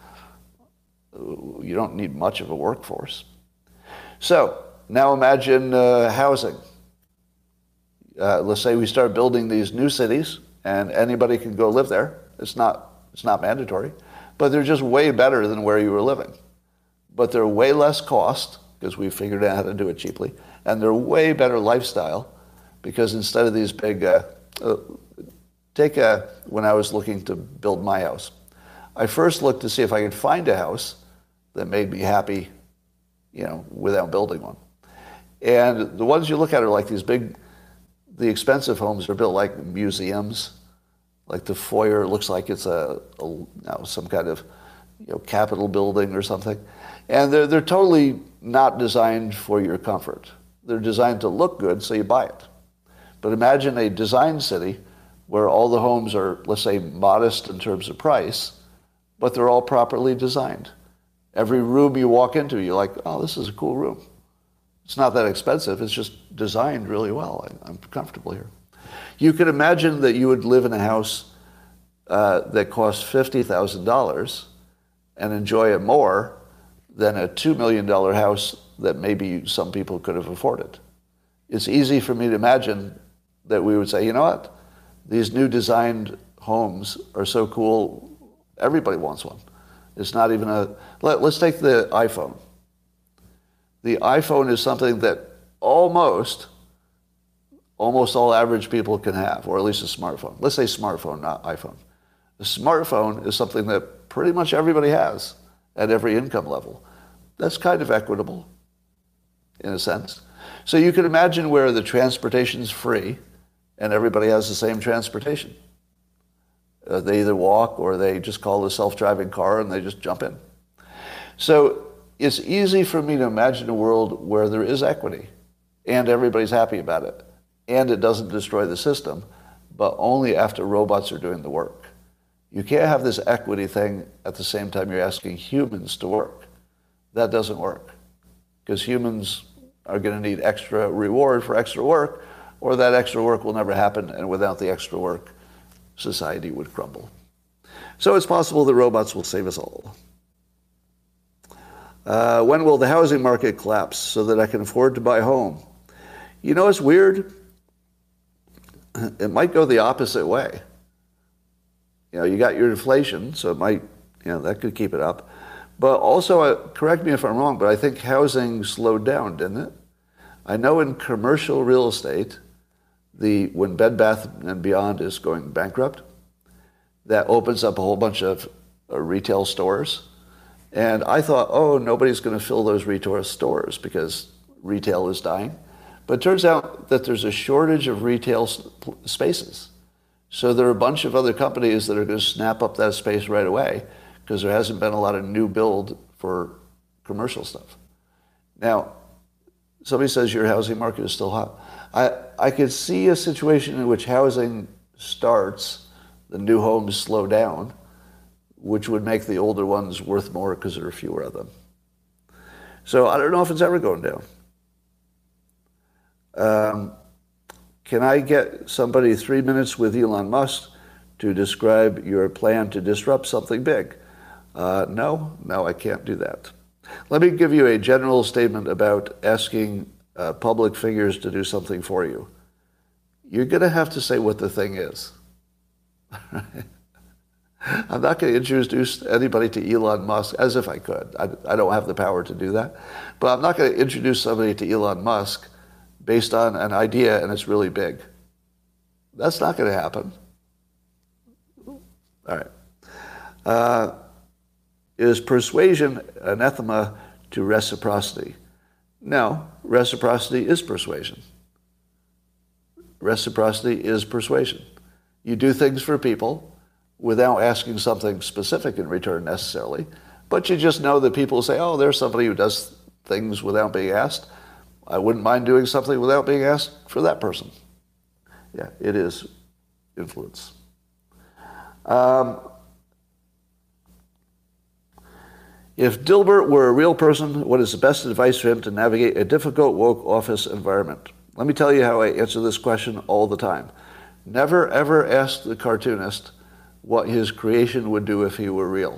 you don't need much of a workforce. So now imagine housing. Let's say we start building these new cities and anybody can go live there. It's not mandatory, but they're just way better than where you were living. But they're way less cost because we figured out how to do it cheaply, and they're way better lifestyle because instead of these big, when I was looking to build my house, I first looked to see if I could find a house that made me happy, without building one. And the ones you look at are like these big, the expensive homes are built like museums. Like the foyer looks like it's some kind of Capitol building or something. And they're totally not designed for your comfort. They're designed to look good, so you buy it. But imagine a design city where all the homes are, let's say, modest in terms of price, but they're all properly designed. Every room you walk into, you're like, oh, this is a cool room. It's not that expensive. It's just designed really well. I'm comfortable here. You could imagine that you would live in a house that costs $50,000 and enjoy it more than a $2 million house that maybe some people could have afforded. It's easy for me to imagine that we would say, you know what? These new designed homes are so cool, everybody wants one. It's not even let's take the iPhone. The iPhone is something that almost all average people can have, or at least a smartphone. Let's say smartphone, not iPhone. A smartphone is something that pretty much everybody has at every income level. That's kind of equitable, in a sense. So you can imagine where the transportation is free and everybody has the same transportation. They either walk or they just call the self-driving car and they just jump in. So it's easy for me to imagine a world where there is equity and everybody's happy about it and it doesn't destroy the system, but only after robots are doing the work. You can't have this equity thing at the same time you're asking humans to work. That doesn't work because humans are going to need extra reward for extra work, or that extra work will never happen, and without the extra work, society would crumble. So it's possible that robots will save us all. When will the housing market collapse so that I can afford to buy a home? You know, it's weird. It might go the opposite way. You got your inflation, so it might, that could keep it up. But also, correct me if I'm wrong, but I think housing slowed down, didn't it? I know in commercial real estate, when Bed Bath & Beyond is going bankrupt, that opens up a whole bunch of retail stores. And I thought, oh, nobody's going to fill those retail stores because retail is dying. But it turns out that there's a shortage of retail spaces. So there are a bunch of other companies that are going to snap up that space right away because there hasn't been a lot of new build for commercial stuff. Now, somebody says your housing market is still hot. I could see a situation in which housing starts, the new homes slow down, which would make the older ones worth more because there are fewer of them. So I don't know if it's ever going down. Can I get somebody 3 minutes with Elon Musk to describe your plan to disrupt something big? No, I can't do that. Let me give you a general statement about asking public figures to do something for you. You're going to have to say what the thing is. I'm not going to introduce anybody to Elon Musk, as if I could. I don't have the power to do that. But I'm not going to introduce somebody to Elon Musk based on an idea and it's really big. That's not going to happen. All right. Is persuasion anathema to reciprocity? No, reciprocity is persuasion. Reciprocity is persuasion. You do things for people without asking something specific in return necessarily, but you just know that people say, oh, there's somebody who does things without being asked. I wouldn't mind doing something without being asked for that person. Yeah, it is influence. If Dilbert were a real person, what is the best advice for him to navigate a difficult woke office environment? Let me tell you how I answer this question all the time. Never, ever ask the cartoonist what his creation would do if he were real.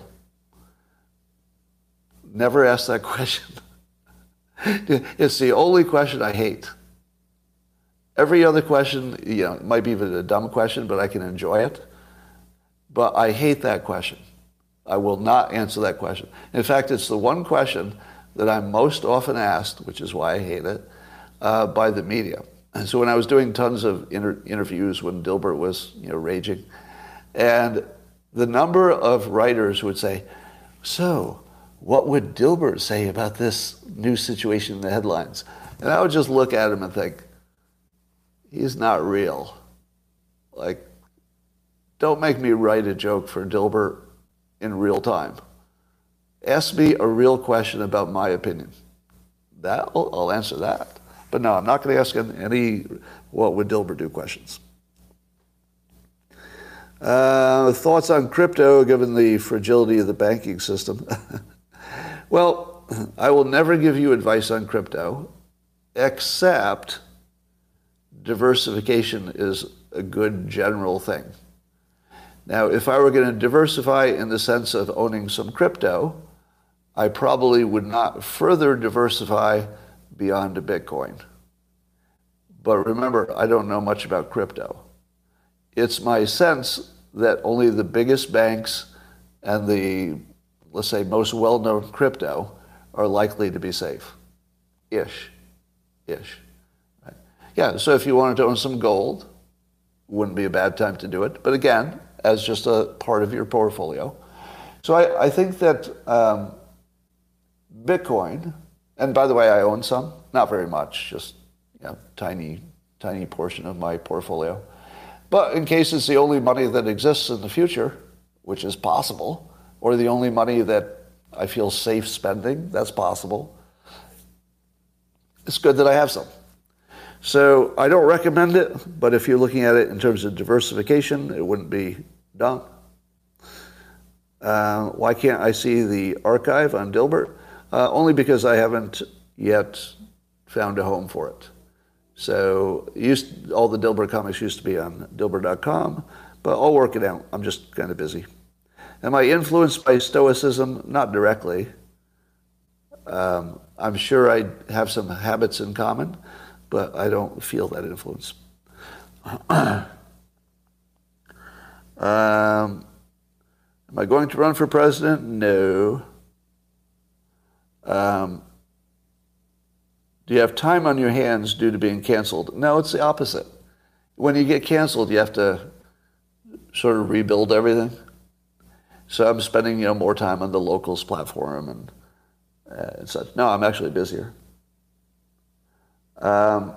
Never ask that question. It's the only question I hate. Every other question, it might be even a dumb question, but I can enjoy it. But I hate that question. I will not answer that question. In fact, it's the one question that I'm most often asked, which is why I hate it, by the media. And so when I was doing tons of interviews when Dilbert was raging, and the number of writers would say, so what would Dilbert say about this new situation in the headlines? And I would just look at him and think, he's not real. Like, don't make me write a joke for Dilbert in real time. Ask me a real question about my opinion. I'll answer that. But no, I'm not going to ask him any what would Dilbert do questions. Thoughts on crypto given the fragility of the banking system? Well, I will never give you advice on crypto, except diversification is a good general thing. Now, if I were going to diversify in the sense of owning some crypto, I probably would not further diversify beyond a Bitcoin. But remember, I don't know much about crypto. It's my sense that only the biggest banks and the, let's say, most well-known crypto are likely to be safe. Ish. Right? Yeah, so if you wanted to own some gold, wouldn't be a bad time to do it. But again, as just a part of your portfolio. So I think that Bitcoin, and by the way, I own some, not very much, just tiny portion of my portfolio. But in case it's the only money that exists in the future, which is possible, or the only money that I feel safe spending, that's possible, it's good that I have some. So I don't recommend it, but if you're looking at it in terms of diversification, it wouldn't be dumb. Why can't I see the archive on Dilbert? Only because I haven't yet found a home for it. So all the Dilbert comics used to be on Dilbert.com, but I'll work it out. I'm just kind of busy. Am I influenced by Stoicism? Not directly. I'm sure I have some habits in common, but I don't feel that influence. Am I going to run for president? No. Do you have time on your hands due to being canceled? No, it's the opposite. When you get canceled, you have to sort of rebuild everything. So I'm spending more time on the Locals platform and such. No, I'm actually busier. How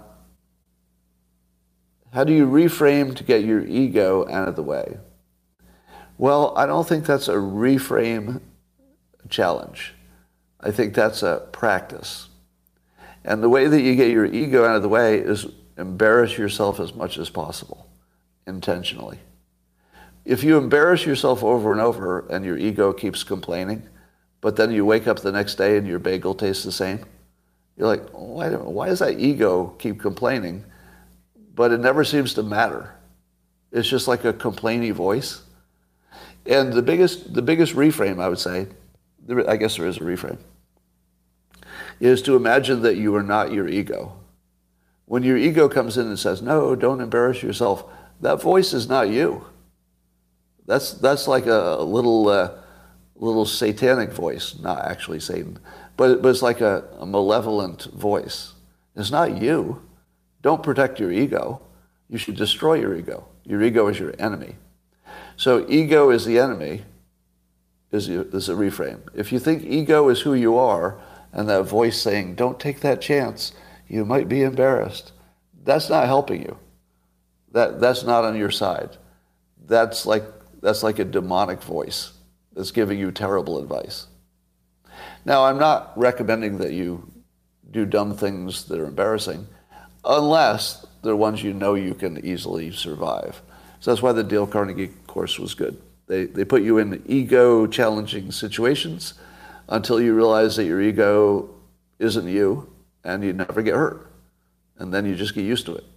do you reframe to get your ego out of the way? Well, I don't think that's a reframe challenge. I think that's a practice. And the way that you get your ego out of the way is embarrass yourself as much as possible, intentionally. If you embarrass yourself over and over and your ego keeps complaining, but then you wake up the next day and your bagel tastes the same, You're like, why does that ego keep complaining? But it never seems to matter. It's just like a complaining voice. And the biggest reframe, I would say, I guess there is a reframe, is to imagine that you are not your ego. When your ego comes in and says, no, don't embarrass yourself, that voice is not you. That's like a little satanic voice, not actually Satan, but it's like a malevolent voice. It's not you. Don't protect your ego. You should destroy your ego. Your ego is your enemy. So ego is the enemy is a reframe. If you think ego is who you are, and that voice saying, don't take that chance, you might be embarrassed, that's not helping you. That's not on your side. That's like a demonic voice that's giving you terrible advice. Now, I'm not recommending that you do dumb things that are embarrassing, unless they're ones you know you can easily survive. So that's why the Dale Carnegie course was good. They put you in ego-challenging situations until you realize that your ego isn't you, and you never get hurt. And then you just get used to it.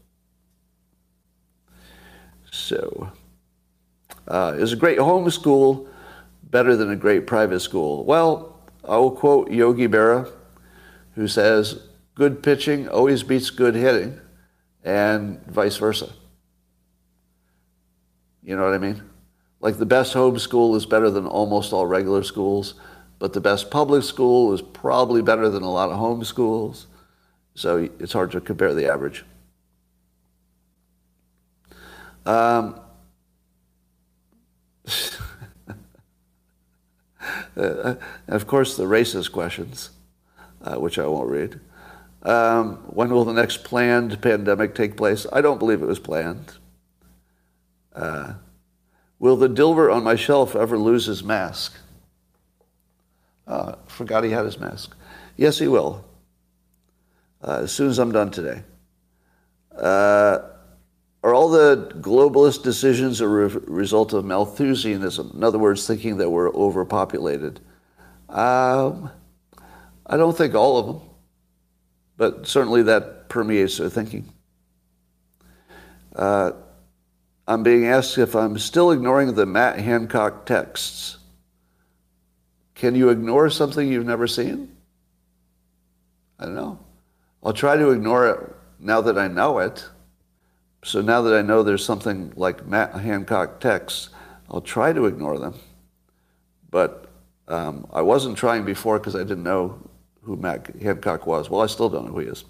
So, is a great homeschool better than a great private school? Well, I will quote Yogi Berra, who says, good pitching always beats good hitting, and vice versa. You know what I mean? Like the best homeschool is better than almost all regular schools, but the best public school is probably better than a lot of homeschools. So it's hard to compare the average. Of course, the racist questions, which I won't read. When will the next planned pandemic take place? I don't believe it was planned. Will the Dilbert on my shelf ever lose his mask? Forgot he had his mask. Yes, he will. As soon as I'm done today. Are all the globalist decisions a result of Malthusianism? In other words, thinking that we're overpopulated. I don't think all of them, but certainly that permeates their thinking. I'm being asked if I'm still ignoring the Matt Hancock texts. Can you ignore something you've never seen? I don't know. I'll try to ignore it now that I know it. So now that I know there's something like Matt Hancock texts, I'll try to ignore them. But I wasn't trying before because I didn't know who Matt Hancock was. Well, I still don't know who he is.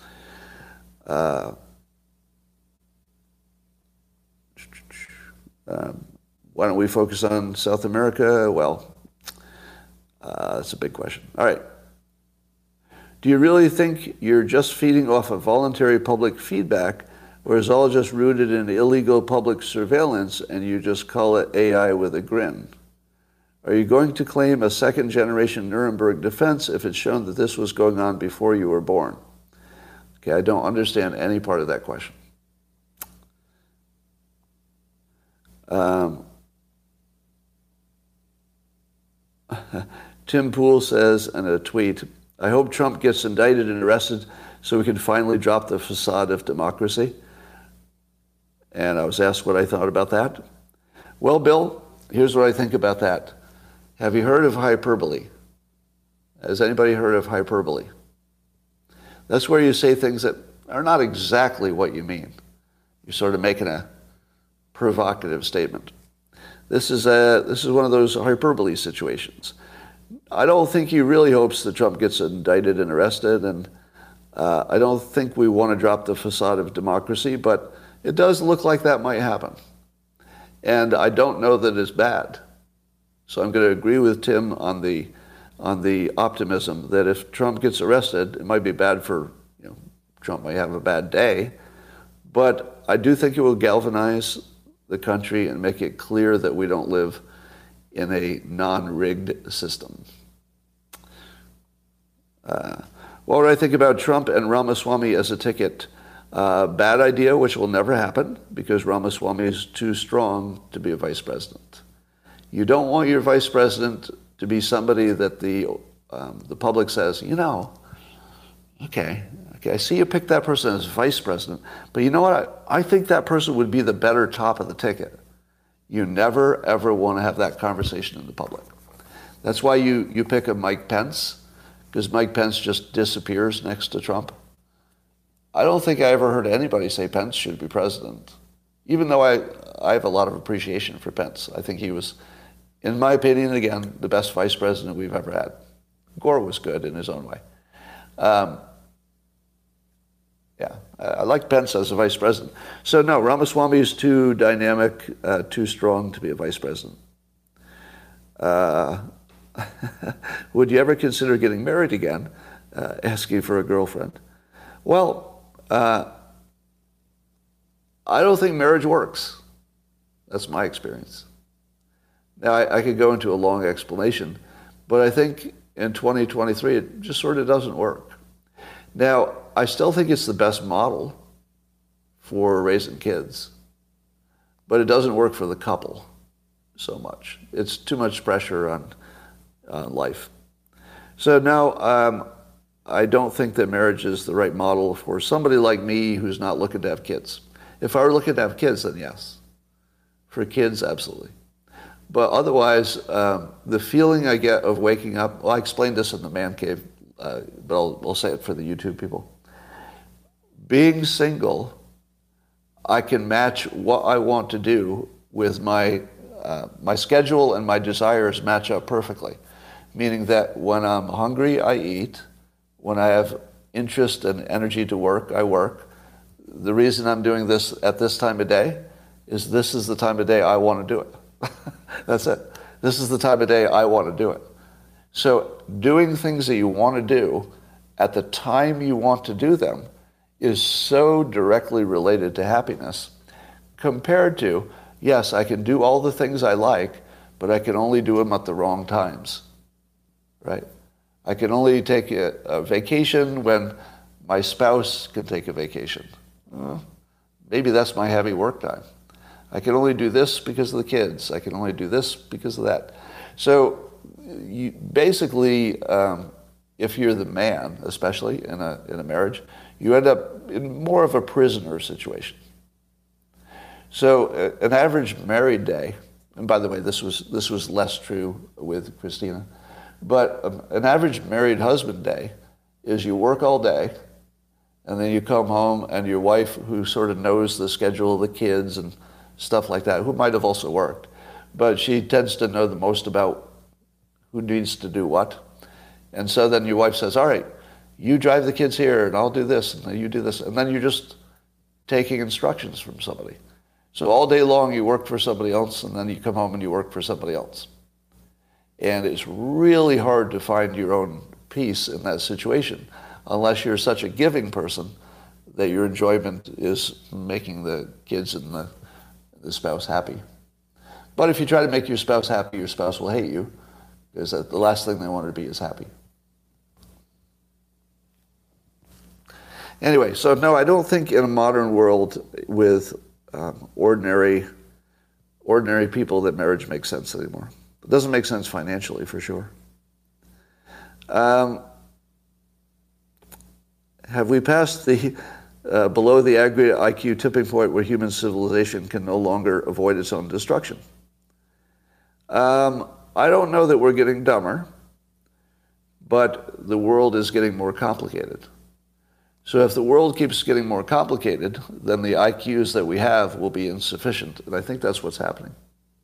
Why don't we focus on South America? Well, that's a big question. All right. Do you really think you're just feeding off of voluntary public feedback, or is all just rooted in illegal public surveillance and you just call it AI with a grin? Are you going to claim a second-generation Nuremberg defense if it's shown that this was going on before you were born? Okay, I don't understand any part of that question. Tim Poole says in a tweet, I hope Trump gets indicted and arrested so we can finally drop the facade of democracy. And I was asked what I thought about that. Well, Bill, here's what I think about that. Have you heard of hyperbole? Has anybody heard of hyperbole? That's where you say things that are not exactly what you mean. You're sort of making a provocative statement. This is one of those hyperbole situations. I don't think he really hopes that Trump gets indicted and arrested, and I don't think we want to drop the facade of democracy, but it does look like that might happen. And I don't know that it's bad. So I'm going to agree with Tim on the optimism that if Trump gets arrested, it might be bad for, Trump might have a bad day, but I do think it will galvanize the country and make it clear that we don't live in a non-rigged system. What would I think about Trump and Ramaswamy as a ticket? Bad idea, which will never happen, because Ramaswamy is too strong to be a vice president. You don't want your vice president to be somebody that the public says, Okay, I see you picked that person as vice president, but you know what? I think that person would be the better top of the ticket. You never, ever want to have that conversation in the public. That's why you pick a Mike Pence, because Mike Pence just disappears next to Trump. I don't think I ever heard anybody say Pence should be president, even though I have a lot of appreciation for Pence. I think he was, in my opinion, again, the best vice president we've ever had. Gore was good in his own way. Yeah, I like Pence as a vice president. So no, Ramaswamy is too dynamic, too strong to be a vice president. Would you ever consider getting married again? Asking for a girlfriend. Well, I don't think marriage works. That's my experience. Now, I could go into a long explanation, but I think in 2023, it just sort of doesn't work. Now, I still think it's the best model for raising kids, but it doesn't work for the couple so much. It's too much pressure on life. So now, I don't think that marriage is the right model for somebody like me who's not looking to have kids. If I were looking to have kids, then yes. For kids, absolutely. But otherwise, the feeling I get of waking up, well, I explained this in the man cave, but I'll say it for the YouTube people. Being single, I can match what I want to do with my schedule, and my desires match up perfectly. Meaning that when I'm hungry, I eat. When I have interest and energy to work, I work. The reason I'm doing this at this time of day is this is the time of day I want to do it. That's it. This is the time of day I want to do it. So doing things that you want to do at the time you want to do them is so directly related to happiness compared to, yes, I can do all the things I like, but I can only do them at the wrong times, right? I can only take a vacation when my spouse can take a vacation. Maybe that's my heavy work time. I can only do this because of the kids. I can only do this because of that. So you basically, if you're the man, especially in a marriage, you end up in more of a prisoner situation. So an average married day, and by the way, this was less true with Christina, but an average married husband day is you work all day, and then you come home, and your wife, who sort of knows the schedule of the kids and stuff like that, who might have also worked, but she tends to know the most about who needs to do what. And so then your wife says, all right, you drive the kids here, and I'll do this, and then you do this. And then you're just taking instructions from somebody. So all day long you work for somebody else, and then you come home and you work for somebody else. And it's really hard to find your own peace in that situation unless you're such a giving person that your enjoyment is making the kids and the spouse happy. But if you try to make your spouse happy, your spouse will hate you, because the last thing they want to be is happy. Anyway, so no, I don't think in a modern world with ordinary people that marriage makes sense anymore. It doesn't make sense financially, for sure. Have we passed the below the aggregate IQ tipping point where human civilization can no longer avoid its own destruction? I don't know that we're getting dumber, but the world is getting more complicated. So if the world keeps getting more complicated, then the IQs that we have will be insufficient, and I think that's what's happening.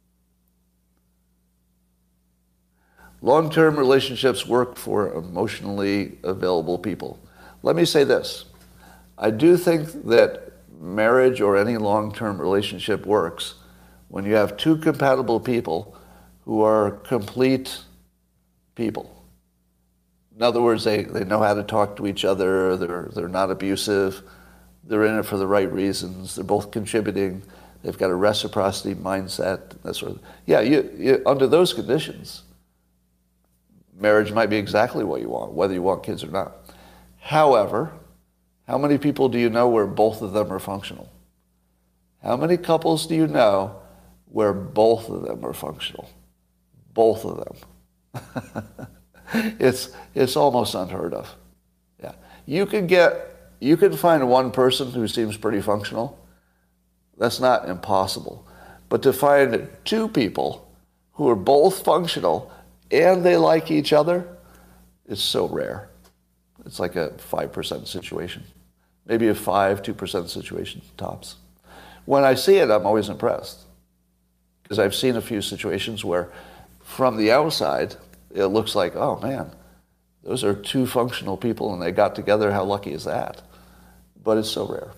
Long-term relationships work for emotionally available people. Let me say this. I do think that marriage or any long-term relationship works when you have two compatible people who are complete people. In other words, they know how to talk to each other, they're not abusive, they're in it for the right reasons, they're both contributing, they've got a reciprocity mindset, that sort of. Yeah, you under those conditions, marriage might be exactly what you want, whether you want kids or not. However, how many people do you know where both of them are functional? How many couples do you know where both of them are functional? Both of them. It's almost unheard of. Yeah. You can find one person who seems pretty functional. That's not impossible. But to find two people who are both functional and they like each other, it's so rare. It's like a 5% situation. Maybe a 2% situation, tops. When I see it, I'm always impressed. Because I've seen a few situations where, from the outside, it looks like, oh man, those are two functional people and they got together. How lucky is that? But it's so rare.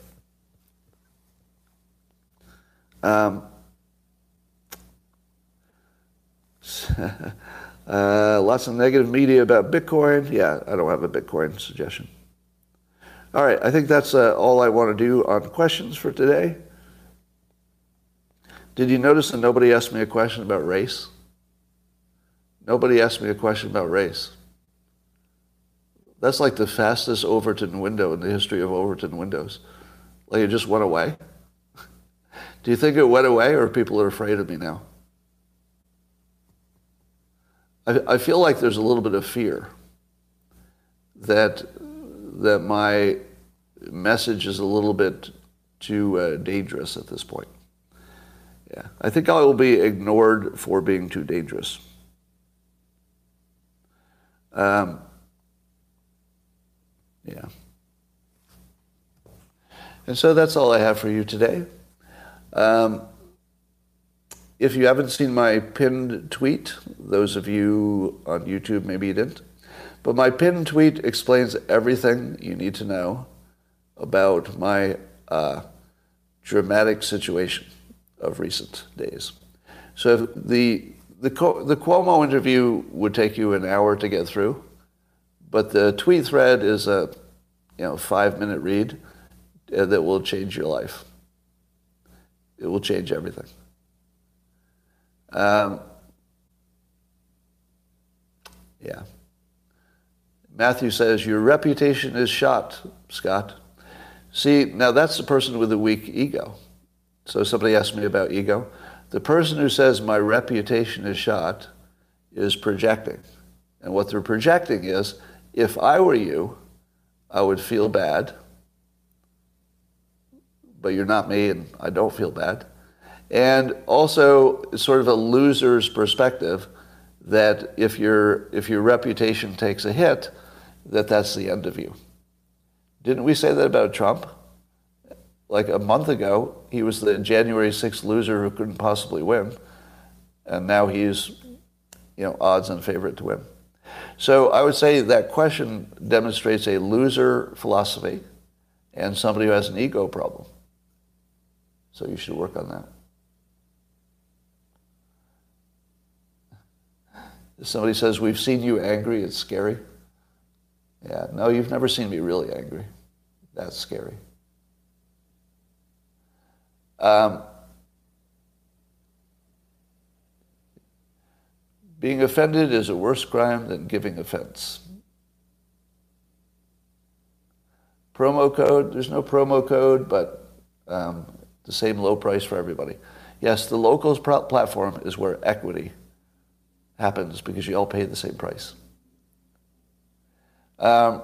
Lots of negative media about Bitcoin. Yeah, I don't have a Bitcoin suggestion. All right, I think that's all I want to do on questions for today. Did you notice that nobody asked me a question about race? Nobody asked me a question about race. That's like the fastest Overton window in the history of Overton windows. Like it just went away. Do you think it went away or people are afraid of me now? I feel like there's a little bit of fear that my message is a little bit too dangerous at this point. Yeah, I think I will be ignored for being too dangerous. Yeah. And so that's all I have for you today. If you haven't seen my pinned tweet, those of you on YouTube, maybe you didn't, but my pinned tweet explains everything you need to know about my dramatic situation of recent days. So if the Cuomo interview would take you an hour to get through, but the tweet thread is a 5-minute read that will change your life. It will change everything. Yeah. Matthew says, your reputation is shot, Scott. See, now that's the person with a weak ego. So somebody asked me about ego. The person who says my reputation is shot is projecting. And what they're projecting is, if I were you, I would feel bad. But you're not me and I don't feel bad. And also sort of a loser's perspective that if your reputation takes a hit, that's the end of you. Didn't we say that about Trump? Like a month ago, he was the January 6th loser who couldn't possibly win. And now he's, odds-on favorite to win. So I would say that question demonstrates a loser philosophy and somebody who has an ego problem. So you should work on that. If somebody says, we've seen you angry, it's scary. Yeah, no, you've never seen me really angry. That's scary. Being offended is a worse crime than giving offense. Promo code, there's no promo code, but the same low price for everybody. Yes, the locals platform is where equity happens because you all pay the same price. All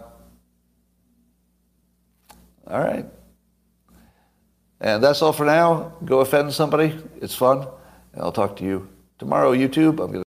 right. And that's all for now. Go offend somebody. It's fun. And I'll talk to you tomorrow, YouTube. I'm going to